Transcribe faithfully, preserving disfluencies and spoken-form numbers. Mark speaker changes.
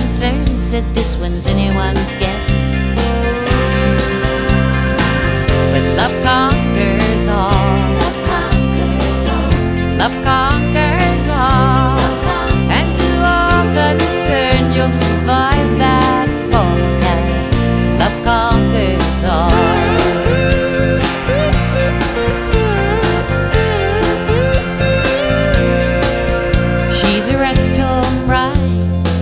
Speaker 1: concerned, said this one's anyone's guess. But love conquers all. Love conquers all. Love conquers all. Love conquers all. And to all concerned, you'll see